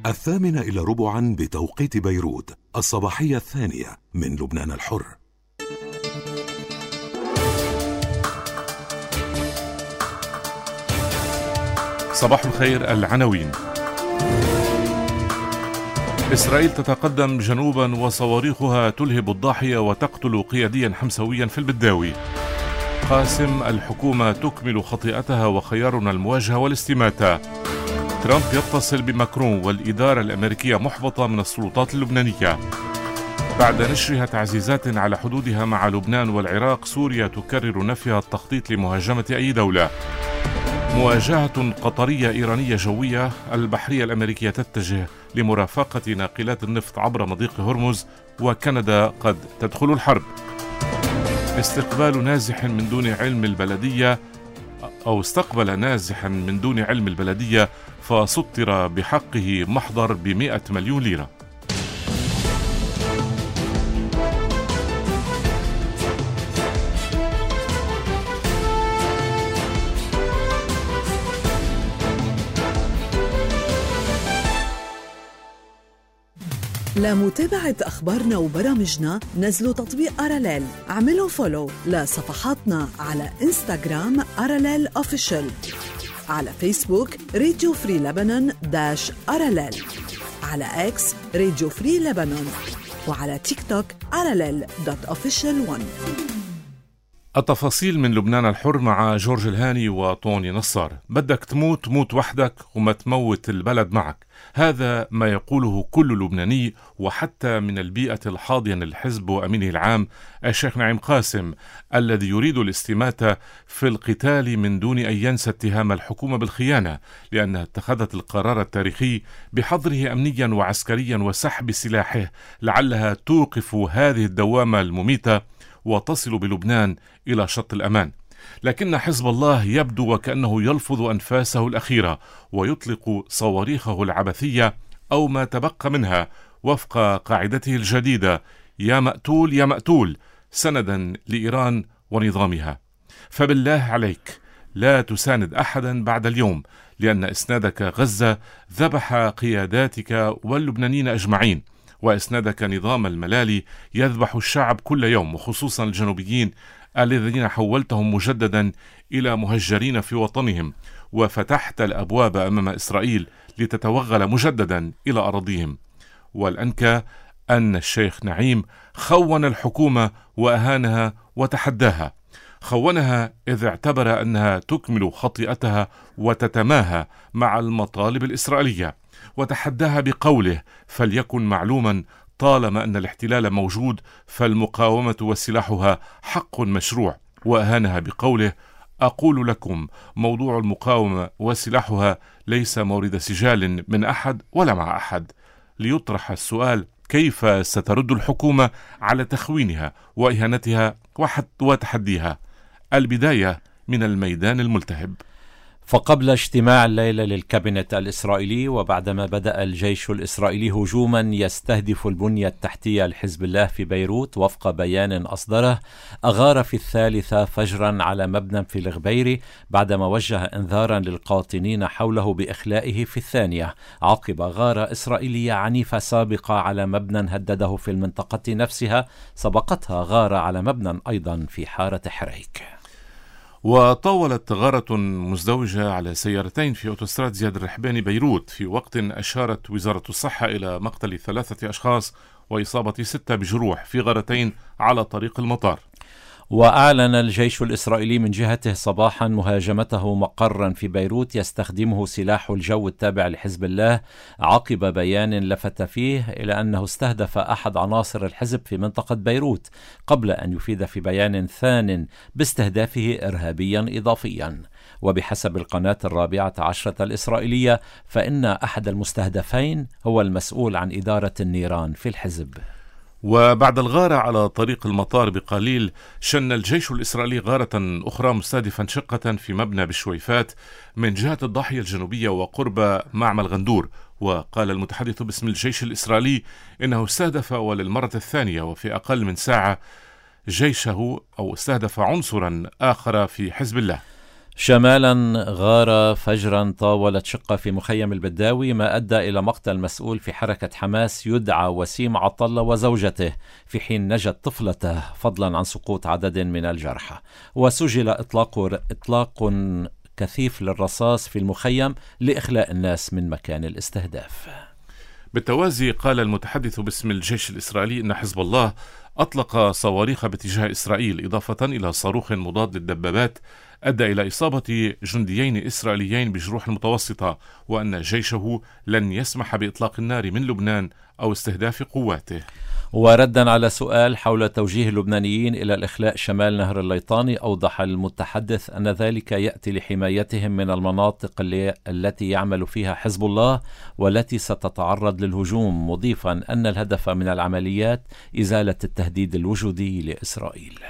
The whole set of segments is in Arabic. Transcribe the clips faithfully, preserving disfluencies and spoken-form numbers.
الثامنة إلى ربعا بتوقيت بيروت، الصباحية الثانية من لبنان الحر. صباح الخير. العناوين: إسرائيل تتقدم جنوبا وصواريخها تلهب الضاحية وتقتل قياديا حمسويا في البداوي. قاسم: الحكومة تكمل خطيئتها وخيارنا المواجهة والاستماتة. ترامب يتصل بماكرون والإدارة الأمريكية محبطة من السلطات اللبنانية. بعد نشرها تعزيزات على حدودها مع لبنان والعراق، سوريا تكرر نفيها التخطيط لمهاجمة أي دولة. مواجهة قطرية إيرانية جوية، البحرية الأمريكية تتجه لمرافقة ناقلات النفط عبر مضيق هرمز، وكندا قد تدخل الحرب. استقبال نازح من دون علم البلدية أو استقبل نازحا من دون علم البلدية فسطر بحقه محضر بمئة مليون ليرة. لمتابعة أخبارنا وبرامجنا نزلوا تطبيق أراليل. اعملوا فولو لصفحاتنا على إنستغرام أراليل أوفيشل، على فيسبوك راديو فري لبنان داش أراليل، على إكس راديو فري لبنان، وعلى تيك توك أراليل دوت أوفيشل ون. التفاصيل من لبنان الحر مع جورج الهاني وطوني نصار. بدك تموت موت وحدك وما تموت البلد معك، هذا ما يقوله كل لبناني، وحتى من البيئة الحاضنة للحزب وأمينه العام الشيخ نعيم قاسم، الذي يريد الاستماتة في القتال من دون أن ينسى اتهام الحكومة بالخيانة، لأنها اتخذت القرار التاريخي بحظره أمنيا وعسكريا وسحب سلاحه، لعلها توقف هذه الدوامة المميتة وتصل بلبنان إلى شط الأمان. لكن حزب الله يبدو وكأنه يلفظ أنفاسه الأخيرة ويطلق صواريخه العبثية أو ما تبقى منها وفق قاعدته الجديدة: يا مقتول يا مقتول، سندا لإيران ونظامها. فبالله عليك لا تساند أحدا بعد اليوم، لأن إسنادك غزة ذبح قياداتك واللبنانيين أجمعين، وإسنادك نظام الملالي يذبح الشعب كل يوم، وخصوصا الجنوبيين الذين حولتهم مجددا إلى مهجرين في وطنهم، وفتحت الأبواب أمام إسرائيل لتتوغل مجددا إلى أراضيهم. والأنكى أن الشيخ نعيم خون الحكومة وأهانها وتحداها. خونها إذ اعتبر أنها تكمل خطيئتها وتتماهى مع المطالب الإسرائيلية، وتحداها بقوله: فليكن معلوما طالما أن الاحتلال موجود فالمقاومة وسلاحها حق مشروع. وأهانها بقوله: أقول لكم موضوع المقاومة وسلاحها ليس مورد سجال من أحد ولا مع أحد. ليطرح السؤال: كيف سترد الحكومة على تخوينها وإهانتها وتحديها؟ البداية من الميدان الملتهب. فقبل اجتماع الليلة للكابينت الإسرائيلي، وبعدما بدأ الجيش الإسرائيلي هجوما يستهدف البنية التحتية لحزب الله في بيروت وفق بيان أصدره، أغار في الثالثة فجرا على مبنى في الغبيري بعدما وجه إنذارا للقاطنين حوله بإخلائه في الثانية، عقب غارة إسرائيلية عنيفة سابقة على مبنى هدده في المنطقة نفسها، سبقتها غارة على مبنى أيضا في حارة حريك. وطاولت غارة مزدوجة على سيارتين في أوتوستراد زياد الرحباني بيروت، في وقت أشارت وزارة الصحة إلى مقتل ثلاثة أشخاص وإصابة ستة بجروح في غارتين على طريق المطار. وأعلن الجيش الإسرائيلي من جهته صباحا مهاجمته مقرا في بيروت يستخدمه سلاح الجو التابع لحزب الله، عقب بيان لفت فيه إلى أنه استهدف أحد عناصر الحزب في منطقة بيروت، قبل أن يفيد في بيان ثان باستهدافه إرهابيا إضافيا. وبحسب القناة الرابعة عشرة الإسرائيلية، فإن أحد المستهدفين هو المسؤول عن إدارة النيران في الحزب. وبعد الغارة على طريق المطار بقليل، شن الجيش الإسرائيلي غارة أخرى مستهدفا شقة في مبنى بالشويفات من جهة الضاحية الجنوبية وقرب معمل غندور. وقال المتحدث باسم الجيش الإسرائيلي إنه استهدف وللمرة الثانية وفي أقل من ساعة جيشه أو استهدف عنصرا آخر في حزب الله. شمالا غارة فجرا طاولت شقة في مخيم البداوي، ما أدى إلى مقتل مسؤول في حركة حماس يدعى وسيم عطلة وزوجته، في حين نجت طفلته فضلا عن سقوط عدد من الجرحى. وسجل إطلاق إطلاق كثيف للرصاص في المخيم لإخلاء الناس من مكان الاستهداف. بالتوازي قال المتحدث باسم الجيش الإسرائيلي أن حزب الله أطلق صواريخ باتجاه إسرائيل، إضافة إلى صاروخ مضاد للدبابات أدى إلى إصابة جنديين إسرائيليين بجروح متوسطة، وأن جيشه لن يسمح بإطلاق النار من لبنان أو استهداف قواته. وردا على سؤال حول توجيه اللبنانيين إلى الإخلاء شمال نهر الليطاني، أوضح المتحدث أن ذلك يأتي لحمايتهم من المناطق اللي التي يعمل فيها حزب الله والتي ستتعرض للهجوم، مضيفا أن الهدف من العمليات إزالة التهديد الوجودي لإسرائيل.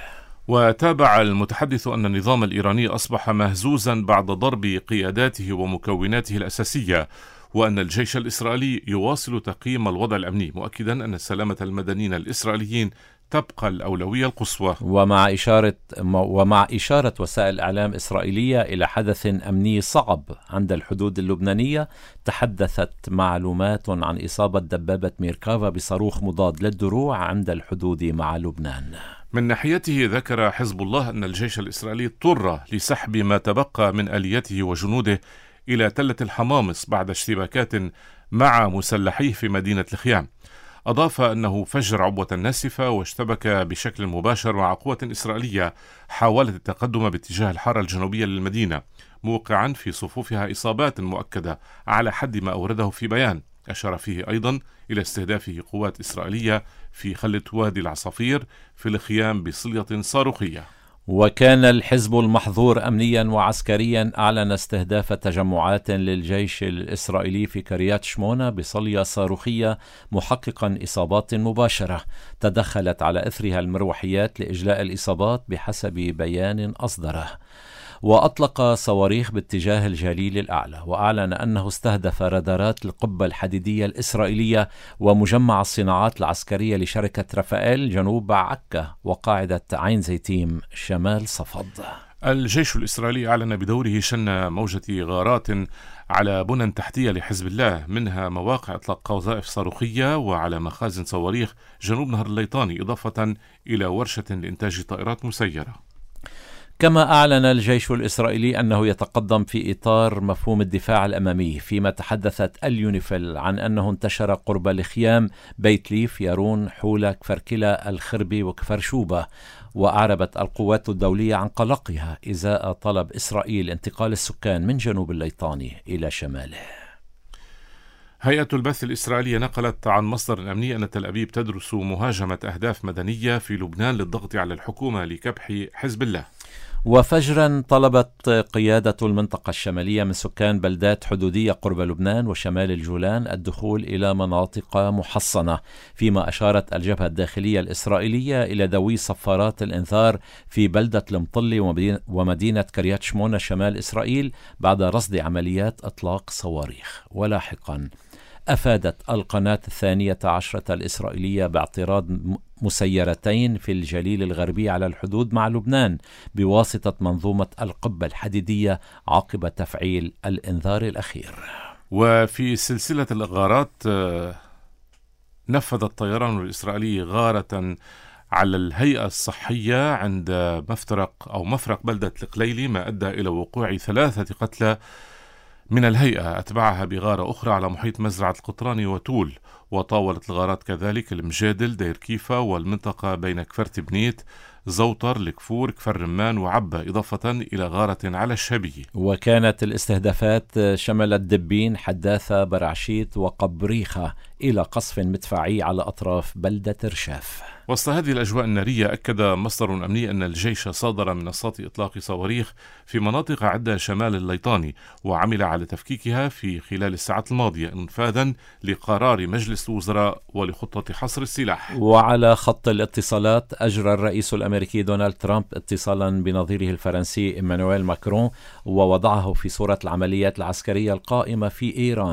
وتابع المتحدث أن النظام الإيراني أصبح مهزوزا بعد ضرب قياداته ومكوناته الأساسية، وأن الجيش الإسرائيلي يواصل تقييم الوضع الأمني، مؤكدا أن سلامة المدنيين الإسرائيليين تبقى الأولوية القصوى. ومع إشارة ومع إشارة وسائل إعلام إسرائيلية إلى حدث أمني صعب عند الحدود اللبنانية، تحدثت معلومات عن إصابة دبابة ميركافا بصاروخ مضاد للدروع عند الحدود مع لبنان. من ناحيته ذكر حزب الله أن الجيش الإسرائيلي اضطر لسحب ما تبقى من آليته وجنوده إلى تلة الحمامص بعد اشتباكات مع مسلحيه في مدينة الخيام. أضاف أنه فجر عبوة ناسفة واشتبك بشكل مباشر مع قوة إسرائيلية حاولت التقدم باتجاه الحارة الجنوبية للمدينة، موقعا في صفوفها إصابات مؤكدة على حد ما أورده في بيان أشار فيه أيضا إلى استهداف قوات إسرائيلية في خلة وادي العصافير في الخيام بصلية صاروخية. وكان الحزب المحظور أمنيا وعسكريا أعلن استهداف تجمعات للجيش الإسرائيلي في كريات شمونة بصلية صاروخية، محققا إصابات مباشرة تدخلت على إثرها المروحيات لإجلاء الإصابات بحسب بيان أصدره. وأطلق صواريخ باتجاه الجليل الأعلى، وأعلن أنه استهدف رادارات القبة الحديدية الإسرائيلية ومجمع الصناعات العسكرية لشركة رفائيل جنوب عكا وقاعدة عين زيتيم شمال صفد. الجيش الإسرائيلي أعلن بدوره شن موجة غارات على بنى تحتية لحزب الله، منها مواقع إطلاق قذائف صاروخية وعلى مخازن صواريخ جنوب نهر الليطاني، إضافة إلى ورشة لإنتاج طائرات مسيرة. كما أعلن الجيش الإسرائيلي أنه يتقدم في إطار مفهوم الدفاع الأمامي، فيما تحدثت اليونيفيل عن أنه انتشر قرب الخيام بيت ليف، يارون، حولة، كفركلة، الخربي وكفر شوبة. وأعربت القوات الدولية عن قلقها إزاء طلب إسرائيل انتقال السكان من جنوب الليطاني إلى شماله. هيئة البث الإسرائيلية نقلت عن مصدر أمني أن تل أبيب تدرس مهاجمة أهداف مدنية في لبنان للضغط على الحكومة لكبح حزب الله. وفجرا طلبت قيادة المنطقة الشمالية من سكان بلدات حدودية قرب لبنان وشمال الجولان الدخول إلى مناطق محصنة، فيما أشارت الجبهة الداخلية الإسرائيلية إلى ذوي صفارات الإنذار في بلدة المطلي ومدينة كريات شمونة شمال إسرائيل بعد رصد عمليات إطلاق صواريخ. ولاحقا أفادت القناة الثانية عشرة الإسرائيلية باعتراض مسيرتين في الجليل الغربي على الحدود مع لبنان بواسطة منظومة القبة الحديدية عقب تفعيل الإنذار الأخير. وفي سلسلة الغارات نفذ الطيران الإسرائيلي غارة على الهيئة الصحية عند مفترق أو مفرق بلدة القليلي، ما أدى إلى وقوع ثلاثة قتلى من الهيئة، أتبعها بغارة أخرى على محيط مزرعة القطراني وتول. وطاولت الغارات كذلك المجادل، دير كيفا، والمنطقة بين كفر بنيت، زوطر، الكفور، كفر رمان وعبة، إضافة إلى غارة على الشبيه. وكانت الاستهدافات شملت دبين، حداثة، برعشيت وقبريخة، إلى قصف مدفعي على أطراف بلدة رشاف. وسط هذه الأجواء النارية أكد مصدر أمني أن الجيش صادر منصات إطلاق صواريخ في مناطق عدة شمال الليطاني، وعمل على تفكيكها في خلال الساعات الماضية انفاذا لقرار مجلس الوزراء ولخطة حصر السلاح. وعلى خط الاتصالات أجرى الرئيس الأمريكي دونالد ترامب اتصالا بنظيره الفرنسي إيمانويل ماكرون، ووضعه في صورة العمليات العسكرية القائمة في إيران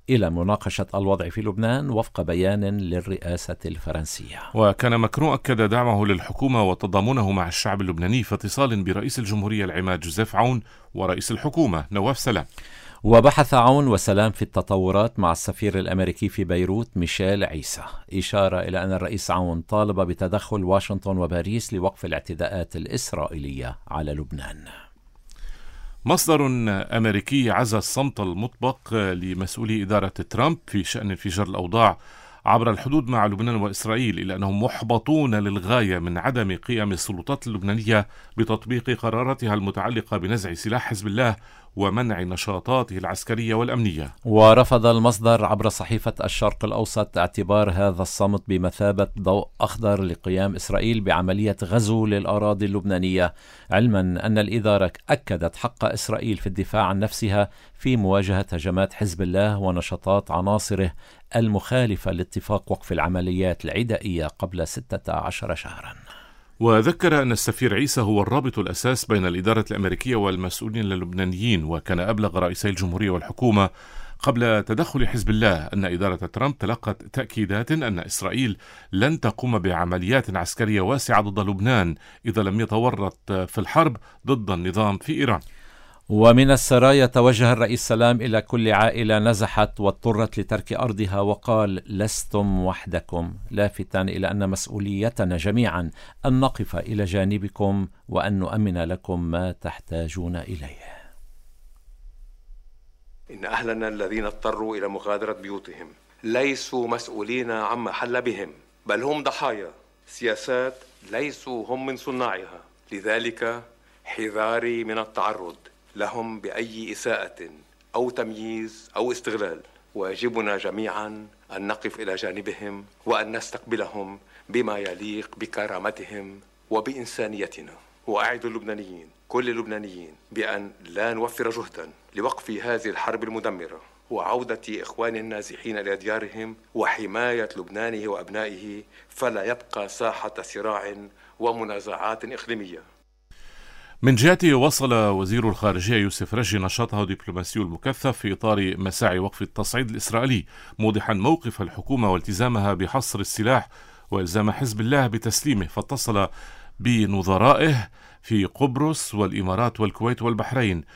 إلى مناقشة الوضع في لبنان وفق بيان للرئاسة الفرنسية. وكان ماكرون أكد دعمه للحكومة وتضامنه مع الشعب اللبناني في اتصال برئيس الجمهورية العماد جوزيف عون ورئيس الحكومة نواف سلام. وبحث عون وسلام في التطورات مع السفير الأمريكي في بيروت ميشيل عيسى، إشارة إلى أن الرئيس عون طالب بتدخل واشنطن وباريس لوقف الاعتداءات الإسرائيلية على لبنان. مصدر أمريكي عزى الصمت المطبق لمسؤولي إدارة ترامب في شأن انفجار الأوضاع عبر الحدود مع لبنان وإسرائيل، إلا أنهم محبطون للغاية من عدم قيام السلطات اللبنانية بتطبيق قراراتها المتعلقة بنزع سلاح حزب الله ومنع نشاطاته العسكرية والأمنية. ورفض المصدر عبر صحيفة الشرق الأوسط اعتبار هذا الصمت بمثابة ضوء أخضر لقيام إسرائيل بعملية غزو للأراضي اللبنانية، علما أن الإدارة أكدت حق إسرائيل في الدفاع عن نفسها في مواجهة هجمات حزب الله ونشاطات عناصره المخالفة لاتفاق وقف العمليات العدائية قبل ستة عشر شهرا. وذكر أن السفير عيسى هو الرابط الأساس بين الإدارة الأمريكية والمسؤولين اللبنانيين، وكان أبلغ رئيسي الجمهورية والحكومة قبل تدخل حزب الله أن إدارة ترامب تلقت تأكيدات أن إسرائيل لن تقوم بعمليات عسكرية واسعة ضد لبنان إذا لم يتورط في الحرب ضد النظام في إيران. ومن السرايا توجه الرئيس سلام إلى كل عائلة نزحت واضطرت لترك أرضها وقال: لستم وحدكم، لافتا إلى أن مسؤوليتنا جميعا أن نقف إلى جانبكم وأن نؤمن لكم ما تحتاجون إليه. إن أهلنا الذين اضطروا إلى مغادرة بيوتهم ليسوا مسؤولين عما حل بهم، بل هم ضحايا سياسات ليسوا هم من صناعها. لذلك حذاري من التعرض لهم بأي إساءة أو تمييز أو استغلال. واجبنا جميعا أن نقف إلى جانبهم وأن نستقبلهم بما يليق بكرامتهم وبإنسانيتنا. وأعد اللبنانيين كل اللبنانيين بأن لا نوفر جهدا لوقف هذه الحرب المدمرة وعودة إخوان النازحين إلى ديارهم وحماية لبنانه وأبنائه، فلا يبقى ساحة صراع ومنازعات إقليمية. من جهته وصل وزير الخارجية يوسف رجي نشاطه الدبلوماسي المكثف في إطار مساعي وقف التصعيد الإسرائيلي، موضحا موقف الحكومة والتزامها بحصر السلاح وإلزام حزب الله بتسليمه، فاتصل بنظرائه في قبرص والإمارات والكويت والبحرين،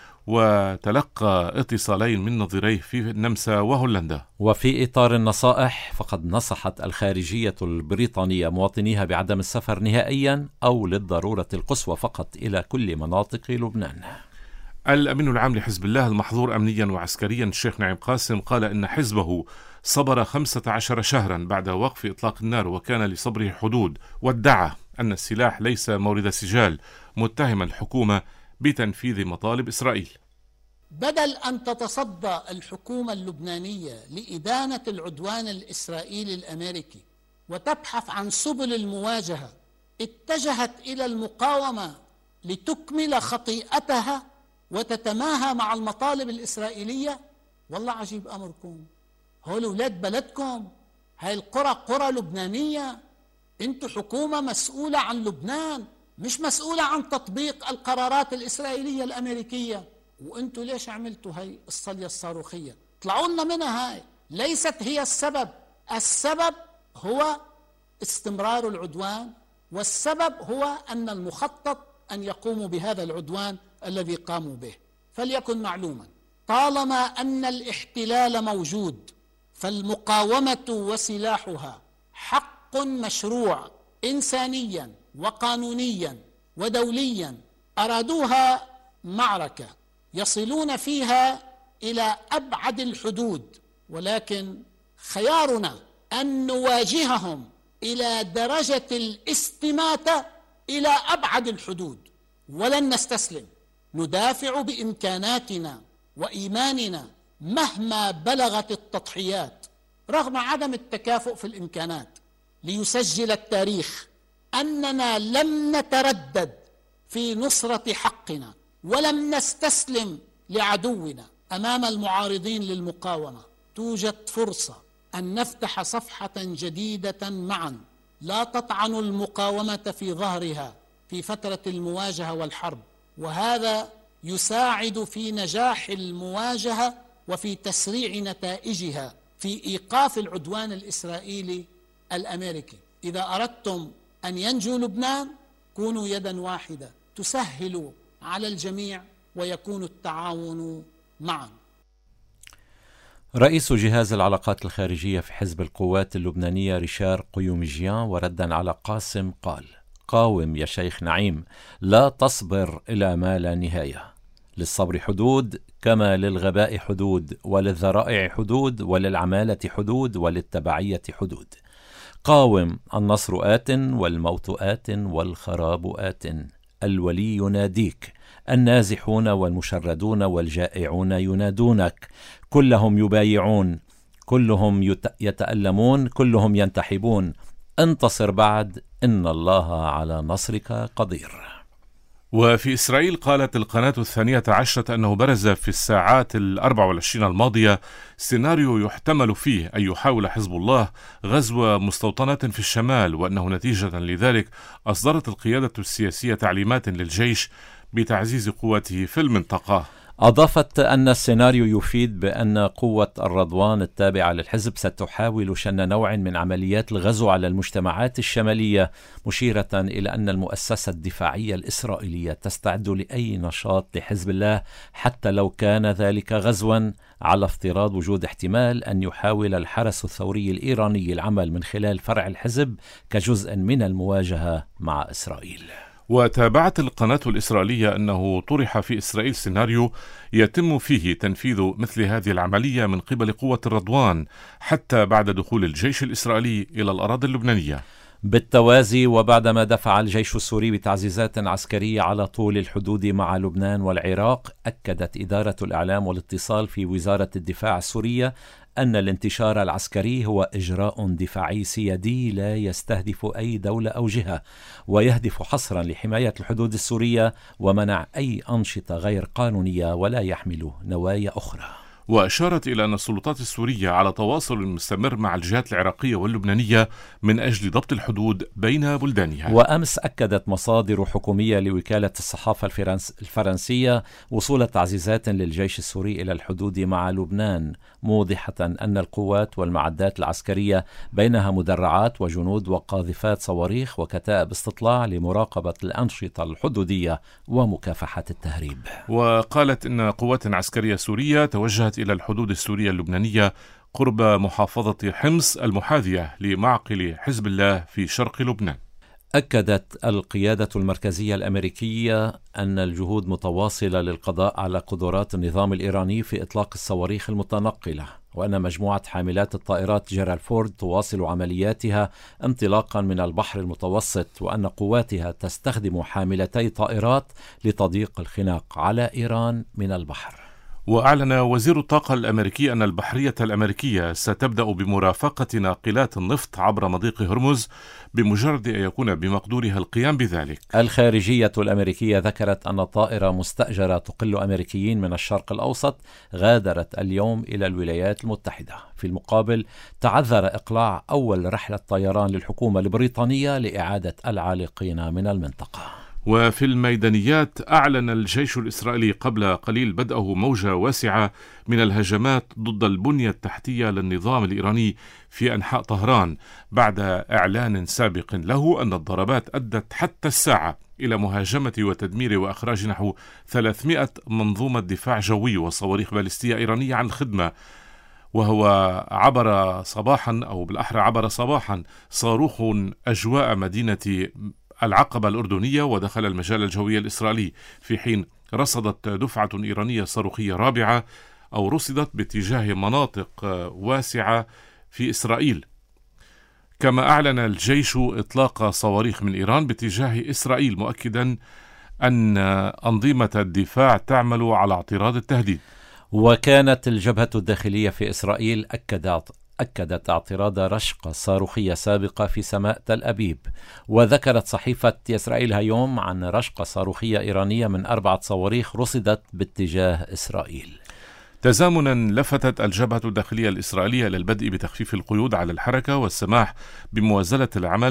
وتلقى اتصالين من نظيريه في النمسا وهولندا. وفي إطار النصائح فقد نصحت الخارجية البريطانية مواطنيها بعدم السفر نهائيا أو للضرورة القصوى فقط إلى كل مناطق لبنان. الأمين العام لحزب الله المحظور أمنيا وعسكريا الشيخ نعيم قاسم قال إن حزبه صبر خمسة عشر شهرا بعد وقف إطلاق النار وكان لصبره حدود، وادعى أن السلاح ليس مورد سجال، متهم الحكومة بتنفيذ مطالب إسرائيل. بدل أن تتصدى الحكومة اللبنانية لإدانة العدوان الإسرائيلي الأمريكي وتبحث عن سبل المواجهة، اتجهت إلى المقاومة لتكمل خطيئتها وتتماهى مع المطالب الإسرائيلية. والله عجيب أمركم، هول أولاد بلدكم، هاي القرى قرى لبنانية، انتوا حكومة مسؤولة عن لبنان، مش مسؤولة عن تطبيق القرارات الإسرائيلية الأمريكية. وانتوا ليش عملتوا هاي الصلية الصاروخية؟ طلعوا لنا منها، هاي ليست هي السبب. السبب هو استمرار العدوان، والسبب هو أن المخطط أن يقوموا بهذا العدوان الذي قاموا به. فليكن معلوما، طالما أن الاحتلال موجود فالمقاومة وسلاحها حق مشروع إنسانيا وقانونيا ودوليا. أرادوها معركة يصلون فيها إلى أبعد الحدود، ولكن خيارنا أن نواجههم إلى درجة الاستماتة إلى أبعد الحدود، ولن نستسلم. ندافع بإمكاناتنا وإيماننا مهما بلغت التضحيات رغم عدم التكافؤ في الإمكانات، ليسجل التاريخ أننا لم نتردد في نصرة حقنا ولم نستسلم لعدونا. أمام المعارضين للمقاومة توجد فرصة أن نفتح صفحة جديدة معا لا تطعن المقاومة في ظهرها في فترة المواجهة والحرب، وهذا يساعد في نجاح المواجهة وفي تسريع نتائجها في إيقاف العدوان الإسرائيلي الأمريكي. إذا أردتم أن ينجو لبنان كونوا يدا واحدة تسهلوا على الجميع ويكون التعاون معا. رئيس جهاز العلاقات الخارجية في حزب القوات اللبنانية ريشار قيومجيان وردا على قاسم قال: قاوم يا شيخ نعيم، لا تصبر إلى ما لا نهاية. للصبر حدود كما للغباء حدود، وللذرائع حدود، وللعمالة حدود، وللتبعية حدود. قاوم، النصر آت والموت آت والخراب آت. الولي يناديك، النازحون والمشردون والجائعون ينادونك، كلهم يبايعون، كلهم يتألمون، كلهم ينتحبون. انتصر بعد، إن الله على نصرك قدير. وفي إسرائيل قالت القناة الثانية عشرة أنه برز في الساعات الأربع والعشرين الماضية سيناريو يحتمل فيه أن يحاول حزب الله غزو مستوطنات في الشمال، وأنه نتيجة لذلك أصدرت القيادة السياسية تعليمات للجيش بتعزيز قوته في المنطقة. أضافت أن السيناريو يفيد بأن قوة الرضوان التابعة للحزب ستحاول شن نوع من عمليات الغزو على المجتمعات الشمالية، مشيرة إلى أن المؤسسة الدفاعية الإسرائيلية تستعد لأي نشاط لحزب الله حتى لو كان ذلك غزوا، على افتراض وجود احتمال أن يحاول الحرس الثوري الإيراني العمل من خلال فرع الحزب كجزء من المواجهة مع إسرائيل. وتابعت القناة الإسرائيلية أنه طرح في إسرائيل سيناريو يتم فيه تنفيذ مثل هذه العملية من قبل قوة الرضوان حتى بعد دخول الجيش الإسرائيلي إلى الأراضي اللبنانية. بالتوازي، وبعدما دفع الجيش السوري بتعزيزات عسكرية على طول الحدود مع لبنان والعراق، أكدت إدارة الإعلام والاتصال في وزارة الدفاع السورية أن الانتشار العسكري هو إجراء دفاعي سيادي لا يستهدف أي دولة أو جهة، ويهدف حصرا لحماية الحدود السورية ومنع أي أنشطة غير قانونية ولا يحمل نوايا أخرى. وأشارت إلى أن السلطات السورية على تواصل مستمر مع الجهات العراقية واللبنانية من أجل ضبط الحدود بين بلدانها. وأمس أكدت مصادر حكومية لوكالة الصحافة الفرنس الفرنسية وصول تعزيزات للجيش السوري إلى الحدود مع لبنان، موضحة أن القوات والمعدات العسكرية بينها مدرعات وجنود وقاذفات صواريخ وكتائب استطلاع لمراقبة الأنشطة الحدودية ومكافحة التهريب. وقالت إن قوات عسكرية سورية توجهت إلى الحدود السورية اللبنانية قرب محافظة حمص المحاذية لمعقل حزب الله في شرق لبنان. أكدت القيادة المركزية الأمريكية أن الجهود متواصلة للقضاء على قدرات النظام الإيراني في إطلاق الصواريخ المتنقلة، وأن مجموعة حاملات الطائرات جيرالد فورد تواصل عملياتها انطلاقا من البحر المتوسط، وأن قواتها تستخدم حاملتي طائرات لتضييق الخناق على إيران من البحر. وأعلن وزير الطاقة الأمريكي أن البحرية الأمريكية ستبدأ بمرافقة ناقلات النفط عبر مضيق هرمز بمجرد أن يكون بمقدورها القيام بذلك. الخارجية الأمريكية ذكرت أن طائرة مستأجرة تقل أمريكيين من الشرق الأوسط غادرت اليوم إلى الولايات المتحدة. في المقابل، تعذر إقلاع أول رحلة طيران للحكومة البريطانية لإعادة العالقين من المنطقة. وفي الميدانيات، أعلن الجيش الإسرائيلي قبل قليل بدءه موجة واسعة من الهجمات ضد البنية التحتية للنظام الإيراني في أنحاء طهران، بعد إعلان سابق له أن الضربات أدت حتى الساعة إلى مهاجمة وتدمير وإخراج نحو ثلاثمائة منظومة دفاع جوي وصواريخ باليستية إيرانية عن الخدمة. وهو عبر صباحا أو بالأحرى عبر صباحا صاروخ أجواء مدينة العقبة الأردنية ودخل المجال الجوي الإسرائيلي، في حين رصدت دفعة إيرانية صاروخية رابعة أو رصدت باتجاه مناطق واسعة في إسرائيل. كما أعلن الجيش إطلاق صواريخ من إيران باتجاه إسرائيل، مؤكدا أن أنظمة الدفاع تعمل على اعتراض التهديد. وكانت الجبهة الداخلية في إسرائيل أكدت أكدت اعتراض رشقة صاروخية سابقة في سماء تل أبيب، وذكرت صحيفة إسرائيل هيوم عن رشقة صاروخية إيرانية من أربعة صواريخ رصدت باتجاه إسرائيل. تزامنا، لفتت الجبهة الداخلية الإسرائيلية للبدء بتخفيف القيود على الحركة والسماح بموازنة العمل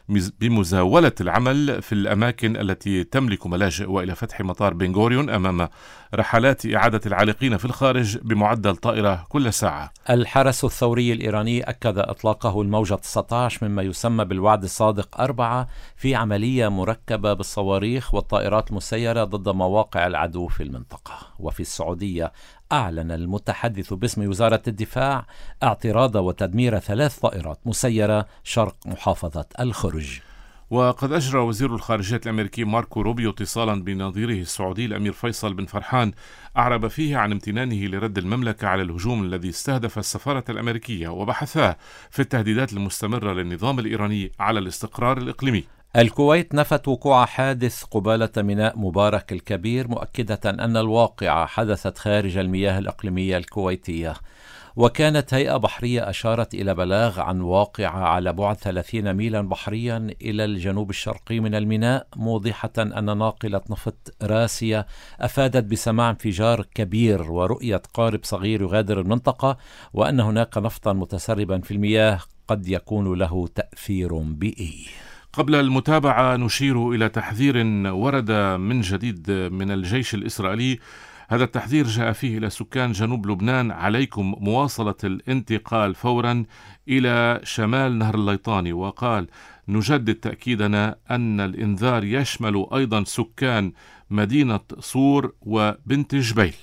بمزاولة العمل في الأماكن التي تملك ملاجئ وإلى فتح مطار بن غوريون أمام رحلات إعادة العالقين في الخارج بمعدل طائرة كل ساعة. الحرس الثوري الإيراني أكد إطلاقه الموجة تسعة عشر مما يسمى بالوعد الصادق أربعة في عملية مركبة بالصواريخ والطائرات المسيرة ضد مواقع العدو في المنطقة. وفي السعودية أعلن المتحدث باسم وزارة الدفاع اعتراض وتدمير ثلاث طائرات مسيرة شرق محافظة الخرج. وقد أجرى وزير الخارجية الأمريكي ماركو روبيو اتصالا بنظيره السعودي الأمير فيصل بن فرحان أعرب فيه عن امتنانه لرد المملكة على الهجوم الذي استهدف السفارة الأمريكية، وبحثاه في التهديدات المستمرة للنظام الإيراني على الاستقرار الإقليمي. الكويت نفت وقوع حادث قبالة ميناء مبارك الكبير، مؤكدة أن الواقعة حدثت خارج المياه الإقليمية الكويتية. وكانت هيئة بحرية أشارت إلى بلاغ عن واقعة على بعد ثلاثين ميلا بحريا إلى الجنوب الشرقي من الميناء، موضحة أن ناقلة نفط راسية أفادت بسماع انفجار كبير ورؤية قارب صغير يغادر المنطقة، وأن هناك نفطا متسربا في المياه قد يكون له تأثير بيئي. قبل المتابعة نشير إلى تحذير ورد من جديد من الجيش الإسرائيلي. هذا التحذير جاء فيه إلى سكان جنوب لبنان: عليكم مواصلة الانتقال فورا إلى شمال نهر الليطاني. وقال: نجدد تأكيدنا أن الإنذار يشمل أيضا سكان مدينة صور وبنت جبيل.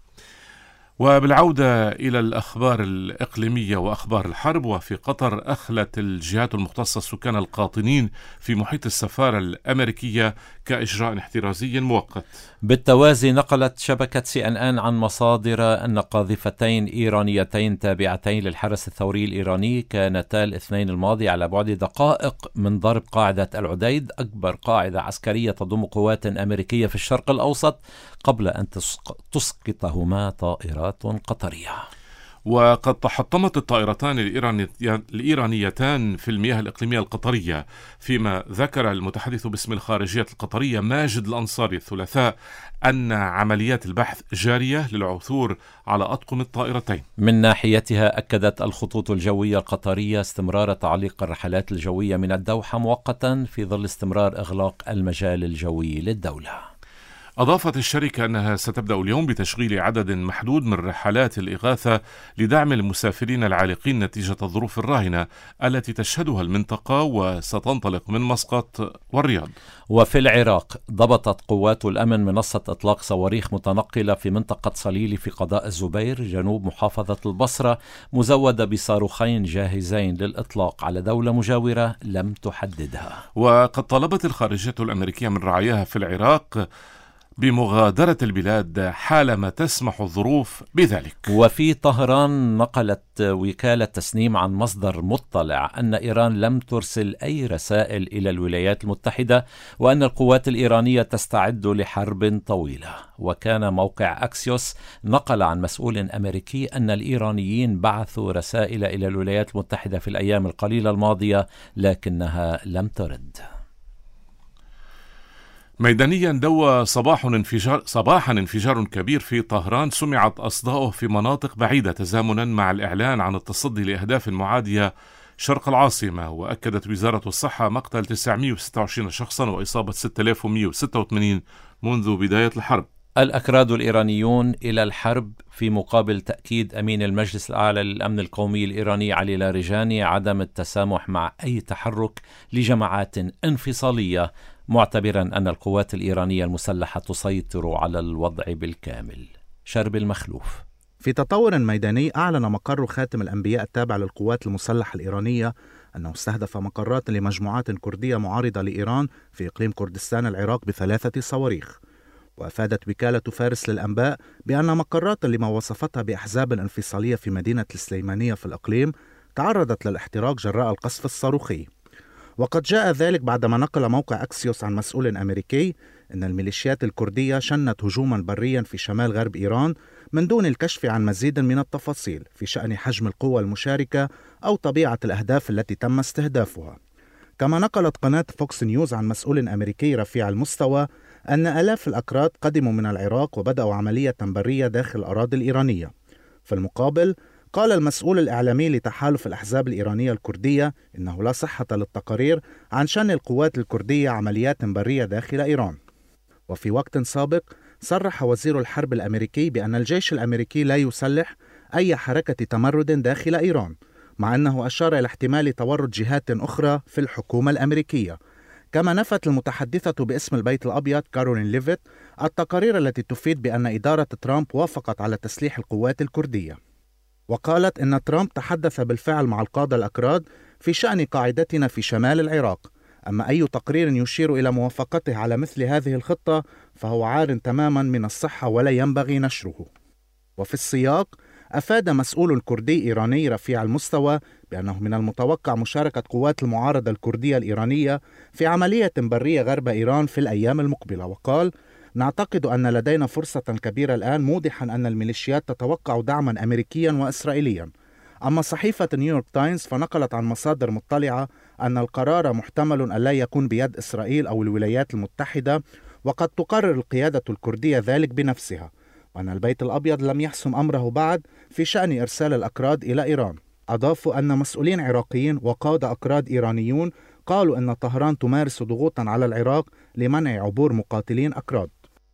وبالعودة إلى الأخبار الإقليمية وأخبار الحرب، وفي قطر أخلت الجهات المختصة السكان القاطنين في محيط السفارة الأمريكية كإجراء احترازي مؤقت. بالتوازي نقلت شبكة سي أن أن عن مصادر أن قاذفتين إيرانيتين تابعتين للحرس الثوري الإيراني كانتا الاثنين الماضي على بعد دقائق من ضرب قاعدة العديد، أكبر قاعدة عسكرية تضم قوات أمريكية في الشرق الأوسط، قبل أن تسقطهما طائرات قطرية. وقد تحطمت الطائرتان الإيرانيتان في المياه الإقليمية القطرية، فيما ذكر المتحدث باسم الخارجية القطرية ماجد الأنصاري الثلاثاء أن عمليات البحث جارية للعثور على أطقم الطائرتين. من ناحيتها أكدت الخطوط الجوية القطرية استمرار تعليق الرحلات الجوية من الدوحة مؤقتا في ظل استمرار إغلاق المجال الجوي للدولة. أضافت الشركة أنها ستبدأ اليوم بتشغيل عدد محدود من رحلات الإغاثة لدعم المسافرين العالقين نتيجة الظروف الراهنة التي تشهدها المنطقة، وستنطلق من مسقط والرياض. وفي العراق ضبطت قوات الأمن منصة إطلاق صواريخ متنقلة في منطقة صليلي في قضاء الزبير جنوب محافظة البصرة، مزودة بصاروخين جاهزين للإطلاق على دولة مجاورة لم تحددها. وقد طلبت الخارجية الأمريكية من رعاياها في العراق بمغادرة البلاد حالما تسمح الظروف بذلك. وفي طهران نقلت وكالة تسنيم عن مصدر مطلع أن إيران لم ترسل أي رسائل إلى الولايات المتحدة، وأن القوات الإيرانية تستعد لحرب طويلة. وكان موقع أكسيوس نقل عن مسؤول أمريكي أن الإيرانيين بعثوا رسائل إلى الولايات المتحدة في الأيام القليلة الماضية لكنها لم ترد. ميدانيا دوى صباح انفجار صباحا انفجار كبير في طهران سمعت أصداؤه في مناطق بعيدة تزامنا مع الإعلان عن التصدي لأهداف معادية شرق العاصمة. وأكدت وزارة الصحة مقتل تسعمائة وستة وعشرين شخصا وإصابة ستة آلاف ومائة وستة وثمانين منذ بداية الحرب. الأكراد الإيرانيون إلى الحرب في مقابل تأكيد أمين المجلس الأعلى للأمن القومي الإيراني علي لاريجاني عدم التسامح مع أي تحرك لجماعات انفصالية، معتبرا أن القوات الإيرانية المسلحة تسيطر على الوضع بالكامل. شرب المخلوف. في تطور ميداني، أعلن مقر خاتم الأنبياء التابع للقوات المسلحة الإيرانية أنه استهدف مقرات لمجموعات كردية معارضة لإيران في إقليم كردستان العراق بثلاثة صواريخ. وأفادت وكالة فارس للأنباء بأن مقرات لما وصفتها بأحزاب انفصالية في مدينة السليمانية في الإقليم تعرضت للاحتراق جراء القصف الصاروخي. وقد جاء ذلك بعدما نقل موقع أكسيوس عن مسؤول أمريكي أن الميليشيات الكردية شنت هجوما بريا في شمال غرب إيران من دون الكشف عن مزيد من التفاصيل في شأن حجم القوى المشاركة أو طبيعة الأهداف التي تم استهدافها. كما نقلت قناة فوكس نيوز عن مسؤول أمريكي رفيع المستوى أن آلاف الأكراد قدموا من العراق وبدأوا عملية برية داخل الأراضي الإيرانية. في المقابل، قال المسؤول الإعلامي لتحالف الأحزاب الإيرانية الكردية إنه لا صحة للتقارير عن شن القوات الكردية عمليات برية داخل إيران. وفي وقت سابق صرح وزير الحرب الأمريكي بأن الجيش الأمريكي لا يسلح أي حركة تمرد داخل إيران، مع أنه أشار إلى احتمال تورط جهات أخرى في الحكومة الأمريكية. كما نفت المتحدثة باسم البيت الأبيض كارولين ليفيت التقارير التي تفيد بأن إدارة ترامب وافقت على تسليح القوات الكردية، وقالت إن ترامب تحدث بالفعل مع القادة الأكراد في شأن قاعدتنا في شمال العراق، أما أي تقرير يشير إلى موافقته على مثل هذه الخطة فهو عار تماما من الصحة ولا ينبغي نشره. وفي السياق أفاد مسؤول كردي إيراني رفيع المستوى بأنه من المتوقع مشاركة قوات المعارضة الكردية الإيرانية في عملية برية غرب إيران في الأيام المقبلة، وقال: نعتقد أن لدينا فرصة كبيرة الآن، موضحا أن الميليشيات تتوقع دعما أمريكيا وإسرائيليا. أما صحيفة نيويورك تايمز فنقلت عن مصادر مطلعة أن القرار محتمل أن لا يكون بيد إسرائيل أو الولايات المتحدة، وقد تقرر القيادة الكردية ذلك بنفسها، وأن البيت الأبيض لم يحسم أمره بعد في شأن إرسال الأكراد إلى إيران. أضافوا أن مسؤولين عراقيين وقادة أكراد إيرانيون قالوا أن طهران تمارس ضغوطا على العراق لمنع عبور مقاتلين أكراد.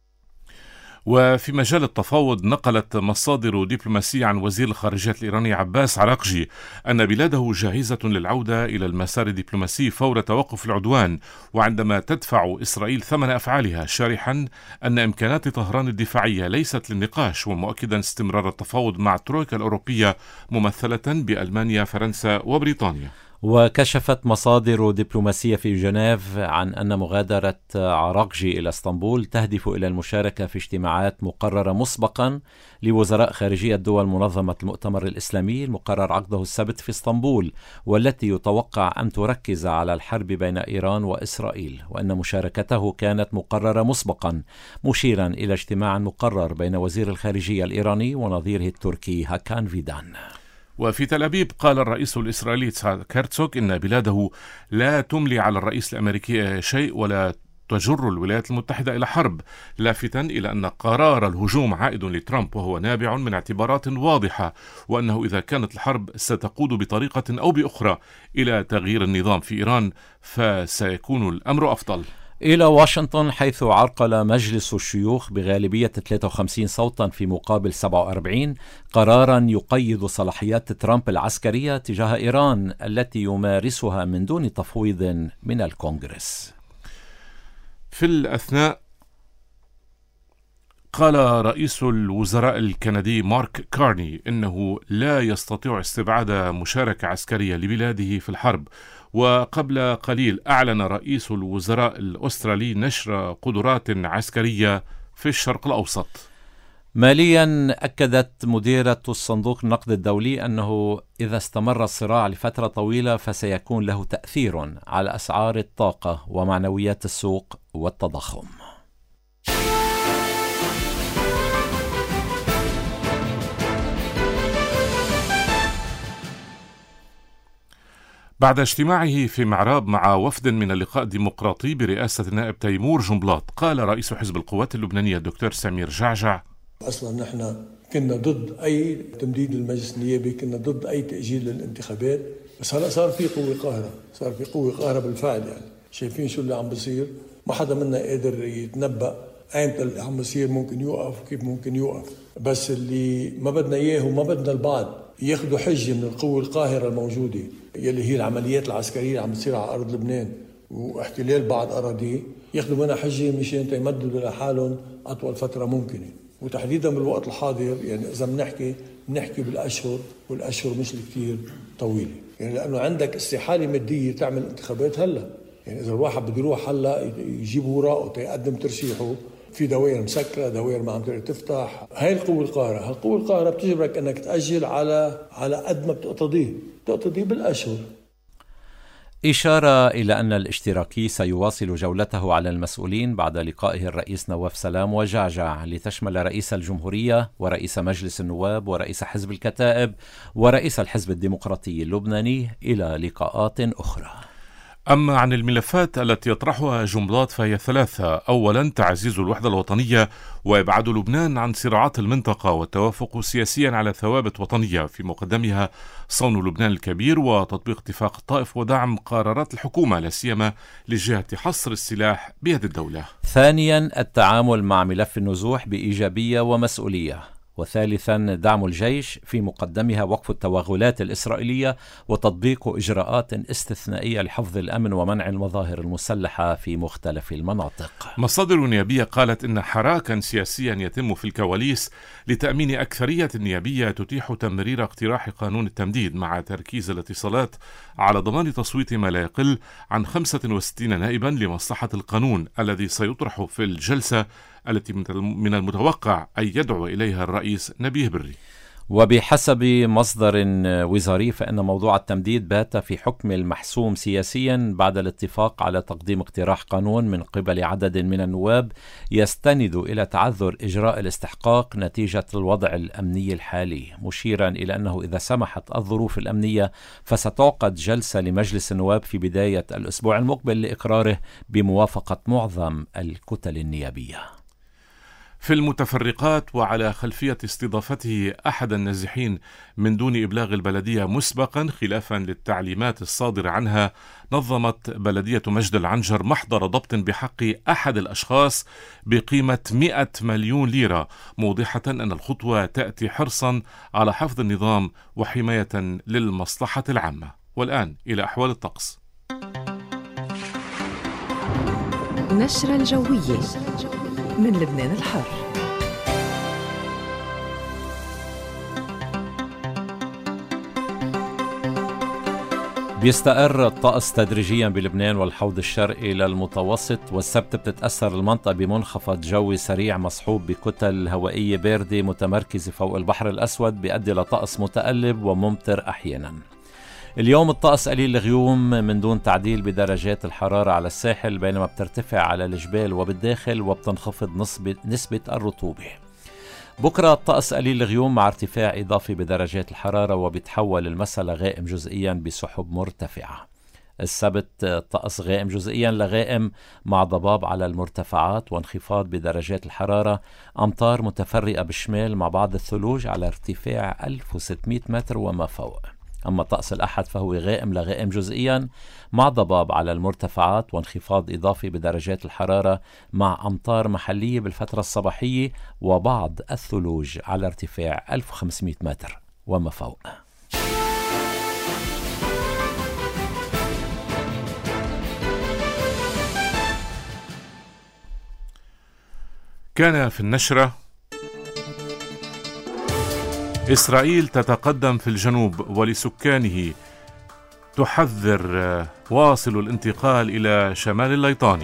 وفي مجال التفاوض نقلت مصادر دبلوماسية عن وزير الخارجية الإيراني عباس عراقجي أن بلاده جاهزة للعودة إلى المسار الدبلوماسي فور توقف العدوان، وعندما تدفع إسرائيل ثمن أفعالها، شارحا أن إمكانات طهران الدفاعية ليست للنقاش، ومؤكدا استمرار التفاوض مع الترويكا الأوروبية ممثلة بألمانيا، فرنسا وبريطانيا. وكشفت مصادر دبلوماسية في جنيف عن أن مغادرة عراقجي إلى اسطنبول تهدف إلى المشاركة في اجتماعات مقررة مسبقا لوزراء خارجية دول منظمة المؤتمر الإسلامي المقرر عقده السبت في اسطنبول، والتي يتوقع أن تركز على الحرب بين إيران وإسرائيل، وأن مشاركته كانت مقررة مسبقا، مشيرا إلى اجتماع مقرر بين وزير الخارجية الإيراني ونظيره التركي هاكان فيدان. وفي تل أبيب قال الرئيس الإسرائيلي إتسحاق هرتزوغ إن بلاده لا تملي على الرئيس الأمريكي شيء ولا تجر الولايات المتحدة إلى حرب، لافتا إلى أن قرار الهجوم عائد لترامب وهو نابع من اعتبارات واضحة، وأنه إذا كانت الحرب ستقود بطريقة أو بأخرى إلى تغيير النظام في إيران فسيكون الأمر أفضل. إلى واشنطن، حيث عرقل مجلس الشيوخ بغالبية ثلاثة وخمسين صوتا في مقابل سبعة وأربعين قرارا يقيد صلاحيات ترامب العسكرية تجاه إيران التي يمارسها من دون تفويض من الكونغرس. في الأثناء قال رئيس الوزراء الكندي مارك كارني إنه لا يستطيع استبعاد مشاركة عسكرية لبلاده في الحرب. وقبل قليل أعلن رئيس الوزراء الأسترالي نشر قدرات عسكرية في الشرق الأوسط. ماليا، أكدت مديرة الصندوق النقد الدولي أنه إذا استمر الصراع لفترة طويلة فسيكون له تأثير على أسعار الطاقة ومعنويات السوق والتضخم. بعد اجتماعه في معراب مع وفد من اللقاء الديمقراطي برئاسة النائب تيمور جنبلاط، قال رئيس حزب القوات اللبنانية الدكتور سمير جعجع: أصلا نحن كنا ضد أي تمديد المجلس النيابي، كنا ضد أي تأجيل للانتخابات، بس هلأ صار في قوة قاهرة، صار في قوة قاهرة بالفعل. يعني شايفين شو اللي عم بصير، ما حدا منا قادر يتنبأ أيمتى اللي عم بصير ممكن يوقف وكيف ممكن يوقف، بس اللي ما بدنا إياه وما بدنا البعض ياخدوا حجة من القوة القاهرة الموجودة يلي هي العمليات العسكرية اللي عم تصير على أرض لبنان واحتلال بعض أراضيه، ياخدوا منها حجة مشان يمددوا لحالهم أطول فترة ممكنة، وتحديدا بالوقت الحاضر. يعني إذا بنحكي بنحكي بالأشهر، والأشهر مش كتير طويلة، يعني لأنه عندك استحالة مادية تعمل انتخابات هلا. يعني إذا الواحد بده يروح هلا يجيب وراءه تيقدم ترشيحه، في دوائر مسكرة، دوائر ما عم تقدر تفتح. هاي القوة القاهرة، هالقوة القاهرة بتجبرك انك تأجل على على قد ما بتقتضيه، بتقتضيه بالأشهر. إشارة إلى أن الاشتراكي سيواصل جولته على المسؤولين بعد لقائه الرئيس نواف سلام وجعجع، لتشمل رئيس الجمهورية ورئيس مجلس النواب ورئيس حزب الكتائب ورئيس الحزب الديمقراطي اللبناني إلى لقاءات أخرى. أما عن الملفات التي يطرحها جنبلاط فهي ثلاثة. أولا تعزيز الوحدة الوطنية وإبعاد لبنان عن صراعات المنطقة والتوافق سياسيا على ثوابت وطنية، في مقدمها صون لبنان الكبير وتطبيق اتفاق الطائف ودعم قرارات الحكومة لا سيما لجهة حصر السلاح بيد الدولة. ثانيا التعامل مع ملف النزوح بإيجابية ومسؤولية. وثالثا دعم الجيش في مقدمها وقف التوغلات الإسرائيلية وتطبيق إجراءات استثنائية لحفظ الأمن ومنع المظاهر المسلحة في مختلف المناطق. مصادر نيابية قالت إن حراكا سياسيا يتم في الكواليس لتأمين أكثرية نيابية تتيح تمرير اقتراح قانون التمديد، مع تركيز الاتصالات على ضمان تصويت ما لا يقل عن خمسة وستين نائبا لمصلحة القانون الذي سيطرح في الجلسة التي من المتوقع أن يدعو إليها الرئيس نبيه بري. وبحسب مصدر وزاري فإن موضوع التمديد بات في حكم المحسوم سياسيا بعد الاتفاق على تقديم اقتراح قانون من قبل عدد من النواب يستند إلى تعذر إجراء الاستحقاق نتيجة الوضع الأمني الحالي، مشيرا إلى أنه إذا سمحت الظروف الأمنية فستعقد جلسة لمجلس النواب في بداية الأسبوع المقبل لإقراره بموافقة معظم الكتل النيابية. في المتفرقات، وعلى خلفية استضافته أحد النازحين من دون إبلاغ البلدية مسبقا خلافا للتعليمات الصادرة عنها، نظمت بلدية مجد العنجر محضر ضبط بحق أحد الأشخاص بقيمة مئة مليون ليرة، موضحة أن الخطوة تأتي حرصا على حفظ النظام وحماية للمصلحة العامة. والآن إلى أحوال الطقس. نشرة الجوية من لبنان الحر. بيستقر الطقس تدريجيا بلبنان والحوض الشرقي للمتوسط، والسبت بتتأثر المنطقة بمنخفض جوي سريع مصحوب بكتل هوائية باردة متمركزة فوق البحر الأسود بيؤدي لطقس متقلب وممطر أحيانا. اليوم الطقس قليل الغيوم من دون تعديل بدرجات الحرارة على الساحل، بينما بترتفع على الجبال وبالداخل وبتنخفض نسبة, نسبة الرطوبة. بكرة الطقس قليل الغيوم مع ارتفاع إضافي بدرجات الحرارة، وبيتحول المساء لغائم جزئيا بسحب مرتفعة. السبت الطقس غائم جزئيا لغائم مع ضباب على المرتفعات وانخفاض بدرجات الحرارة، أمطار متفرقة بالشمال مع بعض الثلوج على ارتفاع ألف وستمئة متر وما فوق. أما طقس الأحد فهو غائم لغائم جزئيا مع ضباب على المرتفعات وانخفاض إضافي بدرجات الحرارة مع أمطار محلية بالفترة الصباحية وبعض الثلوج على ارتفاع ألف وخمسمئة متر وما فوق. كان في النشرة: إسرائيل تتقدم في الجنوب ولسكانه تحذر واصل الانتقال إلى شمال الليطاني.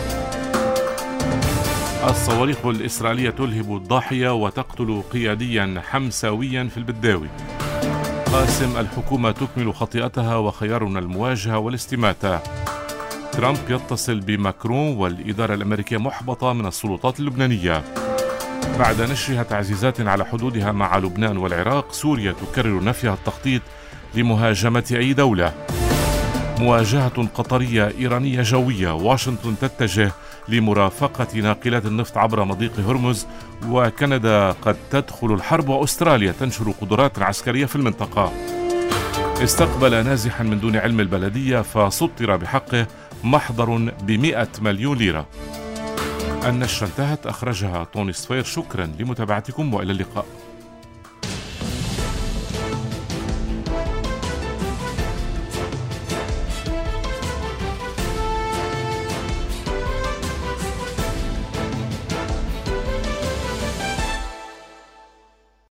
الصواريخ الإسرائيلية تلهب الضاحية وتقتل قياديا حمساويا في البداوي. قاسم: الحكومة تكمل خطيئتها وخيارنا المواجهة والاستماتة. ترامب يتصل بماكرون والإدارة الأمريكية محبطة من السلطات اللبنانية. بعد نشرها تعزيزات على حدودها مع لبنان والعراق، سوريا تكرر نفيها التخطيط لمهاجمة أي دولة. مواجهة قطرية إيرانية جوية، واشنطن تتجه لمرافقة ناقلات النفط عبر مضيق هرمز، وكندا قد تدخل الحرب، وأستراليا تنشر قدرات عسكرية في المنطقة. استقبل نازحا من دون علم البلدية فسطر بحقه محضر بمئة مليون ليرة. النشرة انتهت، أخرجها طوني صفير. شكرا لمتابعتكم وإلى اللقاء.